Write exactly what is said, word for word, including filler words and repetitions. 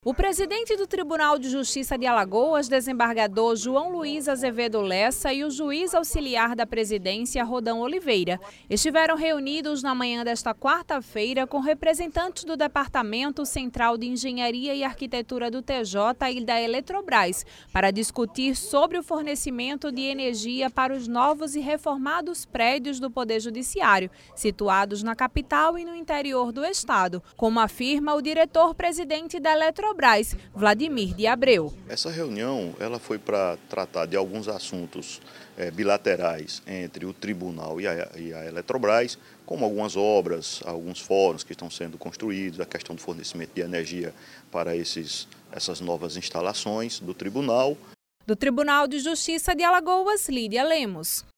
O presidente do Tribunal de Justiça de Alagoas, desembargador João Luiz Azevedo Lessa, e o juiz auxiliar da presidência, Rodão Oliveira, estiveram reunidos na manhã desta quarta-feira com representantes do Departamento Central de Engenharia e Arquitetura do T J e da Eletrobras para discutir sobre o fornecimento de energia para os novos e reformados prédios do Poder Judiciário, situados na capital e no interior do estado, como afirma o diretor-presidente da Eletrobras, Vladimir de Abreu. Essa reunião ela foi para tratar de alguns assuntos é, bilaterais entre o Tribunal e a, e a Eletrobras, como algumas obras, alguns fóruns que estão sendo construídos, a questão do fornecimento de energia para esses, essas novas instalações do Tribunal. Do Tribunal de Justiça de Alagoas, Lídia Lemos.